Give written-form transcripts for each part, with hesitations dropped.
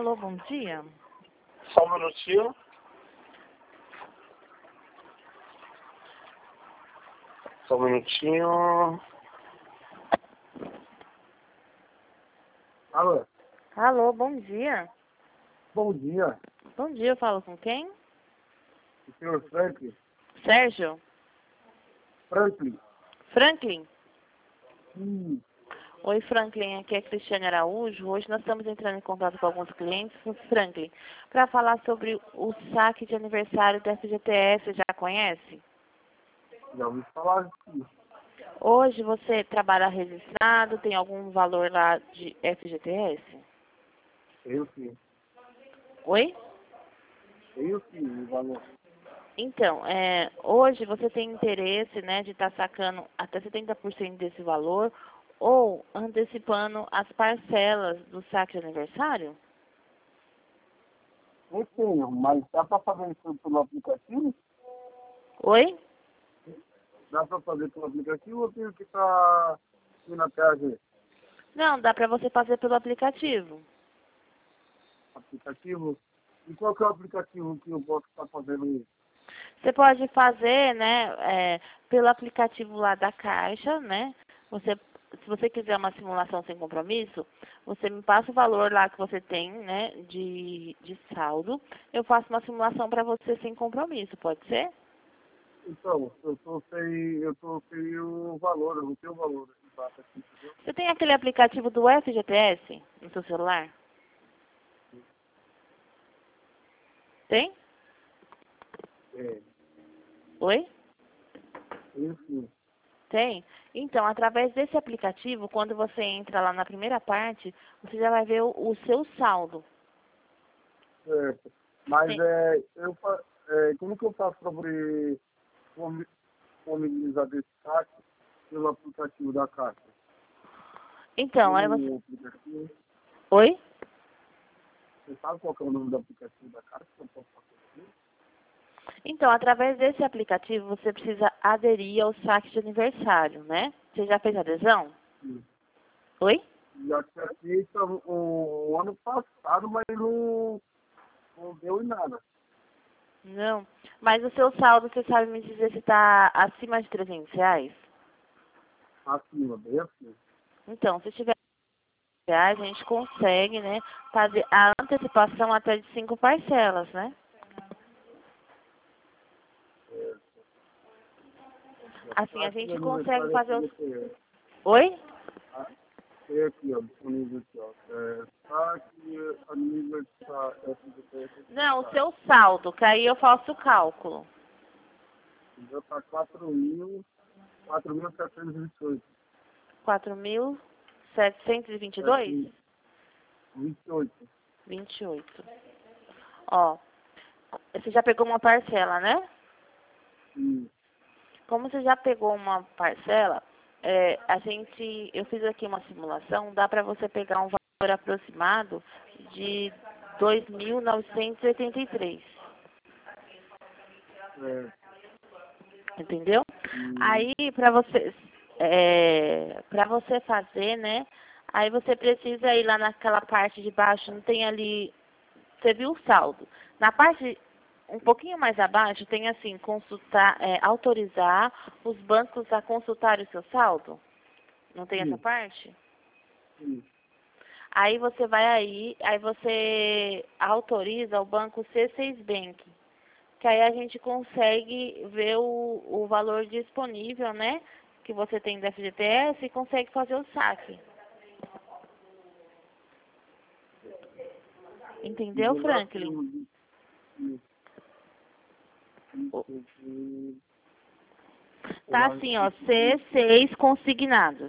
Alô, bom dia. Só um minutinho. Só um minutinho. Alô? Alô, bom dia. Bom dia. Bom dia, eu falo com quem? O senhor Franklin? Sérgio? Franklin? Franklin? Oi. Oi, Franklin, aqui é Cristiane Araújo. Hoje nós estamos entrando em contato com alguns clientes, Franklin, para falar sobre o saque de aniversário da FGTS. Você já conhece? Já ouvi falar disso. Hoje você trabalha registrado, tem algum valor lá de FGTS? Eu sim. Oi? Eu sim, o valor. Então, hoje você tem interesse, né, de estar sacando até 70% desse valor ou antecipando as parcelas do saque de aniversário? Eu tenho, mas dá para fazer isso pelo aplicativo? Oi? Dá para fazer pelo aplicativo ou eu tenho que estar indo até a agência? Não, dá para você fazer pelo aplicativo. Aplicativo? E qual que é o aplicativo que eu posso estar fazendo isso? Você pode fazer, né, pelo aplicativo lá da Caixa, né? Se você quiser uma simulação sem compromisso, você me passa o valor lá que você tem, né, de saldo. Eu faço uma simulação para você sem compromisso, pode ser? Então, eu tô sem o valor, eu não tenho o valor exato aqui, entendeu? Você tem aquele aplicativo do FGTS no seu celular? Tem? É, Oi? enfim. Tem? Então, através desse aplicativo, quando você entra lá na primeira parte, você já vai ver o seu saldo. Certo. Mas Sim. como que eu faço para poder disponibilizar desse saque pelo aplicativo da Caixa? Então, aí você... Tem um aplicativo. Oi? Você sabe qual que é o nome do aplicativo da Caixa que eu posso fazer aqui? Então, através desse aplicativo, você precisa aderir ao saque de aniversário, né? Você já fez adesão? Sim. Oi? Já tinha feito o ano passado, mas não deu em nada. Não. Mas o seu saldo, você sabe me dizer se está acima de R$ 300? Acima, bem acima. Então, se tiver R$ 300, a gente consegue, né, fazer a antecipação até de 5 parcelas, né? É, Assim, a saque de gente consegue aniversário fazer os... FGTS. Oi? Tem aqui, ó, disponível aqui, ó. Saque aniversário FGTS. Não, o seu saldo, que aí eu faço o cálculo. Já tá 4.728. 4.722? 28. 28. Ó, você já pegou uma parcela, né? E Como você já pegou uma parcela, eu fiz aqui uma simulação, dá para você pegar um valor aproximado de 2.983. é, Entendeu? e, Aí, para você fazer, né? Aí você precisa ir lá naquela parte de baixo, não tem ali, você viu o saldo. Na parte um pouquinho mais abaixo tem assim, consultar, autorizar os bancos a consultar o seu saldo. Não tem essa e, parte? e, Aí você vai aí você autoriza o banco C6 Bank, que aí a gente consegue ver o valor disponível, né? Que você tem da FGTS e consegue fazer o saque. e Entendeu, do lado tem Franklin? e, O- e, Tá assim, ó, C6 consignados.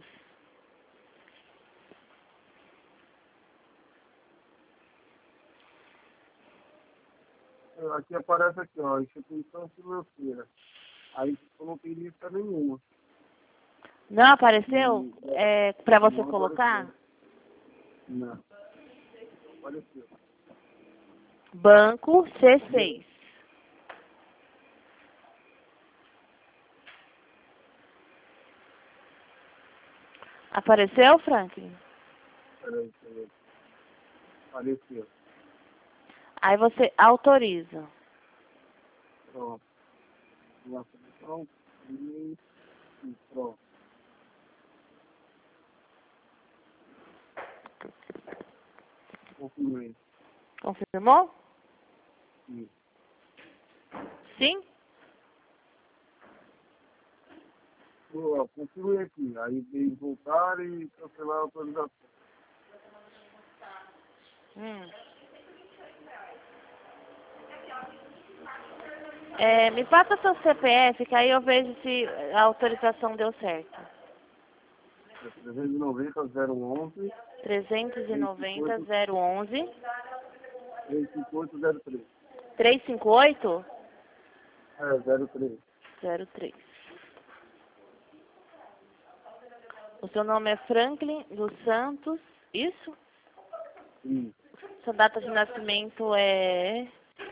aqui aparece aqui, ó, instituição financeira. Aí não tem lista nenhuma. Não apareceu? E Para você não colocar? apareceu. Não, apareceu. Banco C6. Apareceu, Franklin? Peraí. Apareceu. Aí você autoriza. Pronto. Pronto. E pronto. Confirmei. Confirmou? Sim. Sim? Confirmei aqui. Aí veio voltar e cancelar a autorização. Me passa seu CPF, que aí eu vejo se a autorização deu certo. 390 011 390 011 35803. 358 É, 03. 03. O seu nome é Franklin dos Santos, isso? Sim. Sua data de nascimento é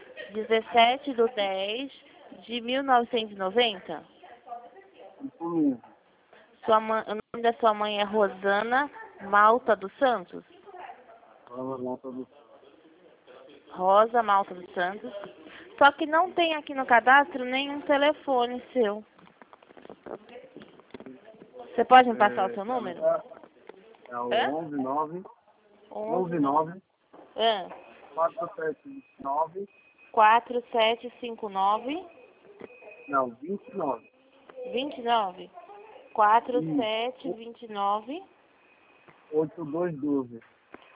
17/10/1990? Isso mesmo. O nome da sua mãe é Rosana Malta dos Santos? Fala nota do Rosa Malta dos Santos. Só que não tem aqui no cadastro nenhum telefone seu. Você pode me passar o seu número? É o Hã? 119 11 119 Hã? 479 4759 não, 29 29 4729 8212.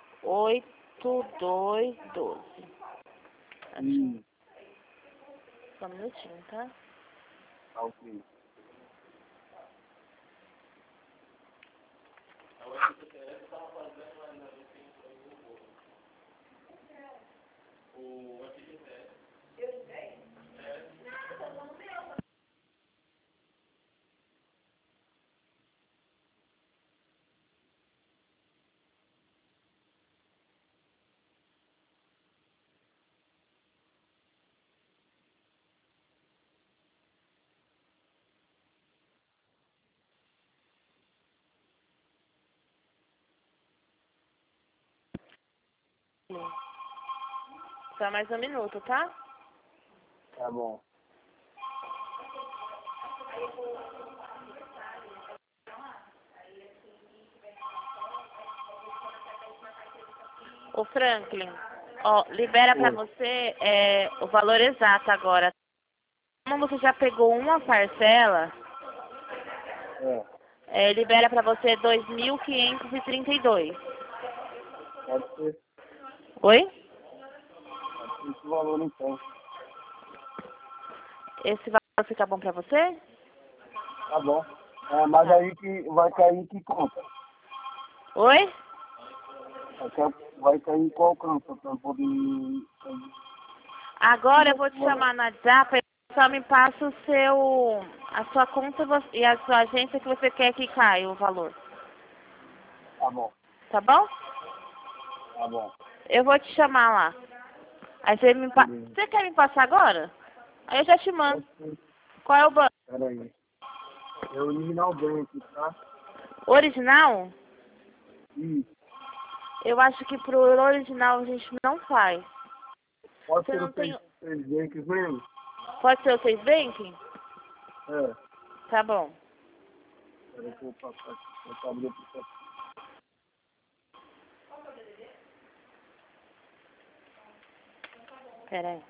8212. Só um minutinho, tá? Tá ok. Só mais um minuto, tá? Tá bom. Ô Franklin, ó, libera pra Oi. você o valor exato agora. Como você já pegou uma parcela, libera pra você 2.532. Pode ser. Oi? Pode ser esse valor então. Esse valor fica bom pra você? Tá bom. Mas aí que vai cair que conta? Oi? Vai cair qual conta pra poder... Agora eu vou te chamar no WhatsApp, só me passa a sua conta e a sua agência que você quer que caia o valor. Tá bom. Tá bom? Tá bom. Eu vou te chamar lá. Aí você quer me passar agora? Aí eu já te mando. Qual é o banco? Peraí. É o Original Bank, tá? Original? Isso. Eu acho que pro original a gente não faz. Pode Você ser não o tem... 6 Banks mesmo? Pode ser o 6 Banking? É. Tá bom. Peraí que eu vou passar aqui. Eu abrir o aplicativo. Pera aí.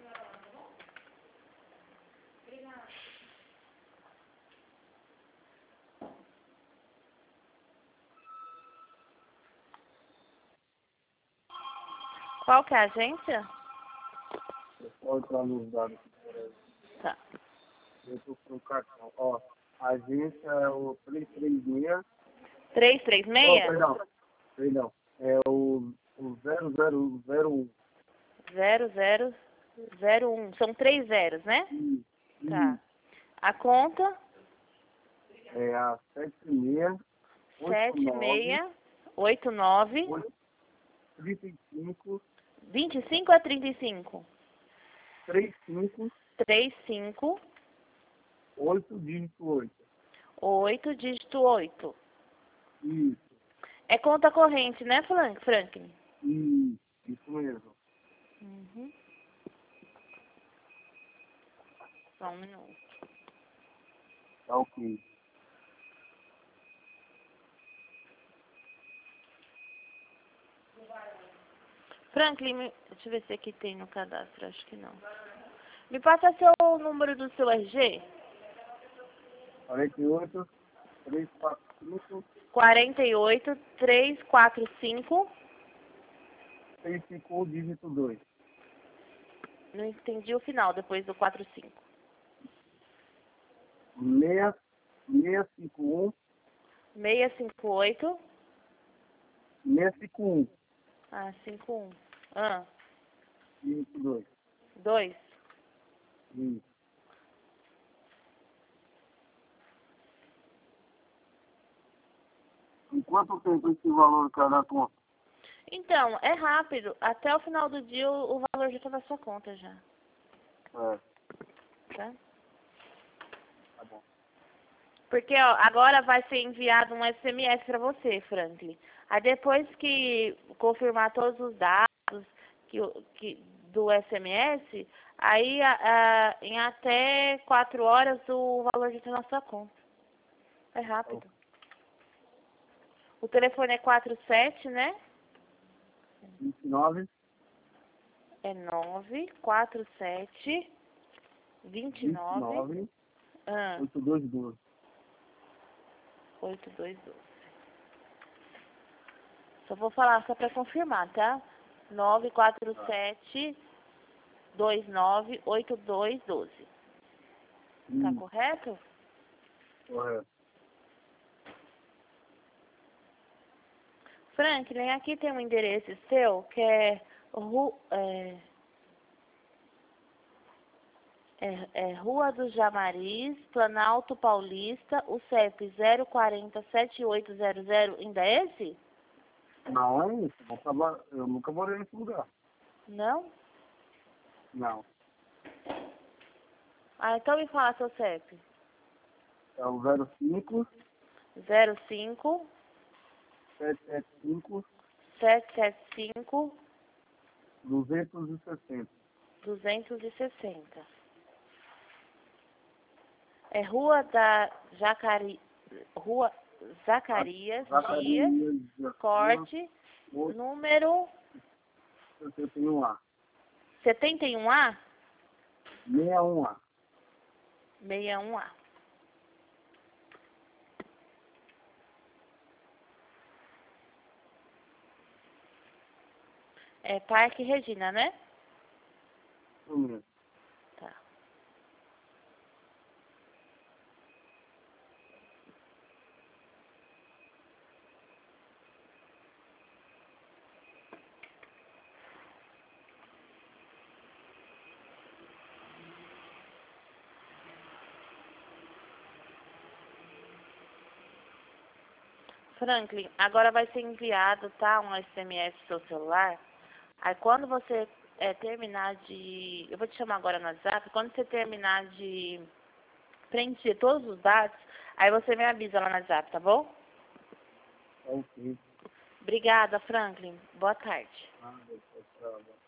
Qual que é a agência? Pode entrar nos dados aqui. Peraí. Tá. Eu tô com o cartão. Ó, a agência é o 336. 336? Oh, perdão. É o 0001. 0001. São 3 zeros, né? Tá. A conta? É a 7689 35 25 a 35? 35 35 8 dígito 8. 8 dígito 8. Isso. É conta corrente, né, Franklin? Isso mesmo. Uhum. Só um minuto. Tá ok. Franklin, deixa eu ver se aqui tem no cadastro, acho que não. Me passa seu número do seu RG? 48, 345, 48 345. 651, dígito 2. Não entendi o final, depois do 45. 651, 658. 651, Ah, 51. Ah, dígito 2. 2. Isso. Em quanto tempo esse valor cai na conta? Então, é rápido. Até o final do dia o valor já está na sua conta já. É, Tá? tá bom. Porque ó, agora vai ser enviado um SMS para você, Franklin. Aí depois que confirmar todos os dados do SMS, aí em até 4 horas o valor já está na sua conta. É rápido. O telefone é 47, né? 29, É 947 29 8212. 8212. Só vou falar só para confirmar, tá? 947 29 8212. Tá correto? Correto. Franklin, aqui tem um endereço seu que é Rua dos Jamaris, Planalto Paulista, o CEP 040 7800, ainda é esse? Não é isso. Eu nunca morei nesse lugar. Não? Não. Ah, então me fala seu CEP. É o 05 05 775 775 260. 260. É Rua Zacarias Dias, corte, número 71A. 71A? 61A. 61A. É Parque Regina, né? Isso mesmo. Tá. Franklin, agora vai ser enviado, tá? Um SMS pro seu celular. Aí quando você terminar de... Eu vou te chamar agora no WhatsApp. Quando você terminar de preencher todos os dados, aí você me avisa lá no WhatsApp, tá bom? Ok. Obrigada, Franklin. Boa tarde. Ah, deixa eu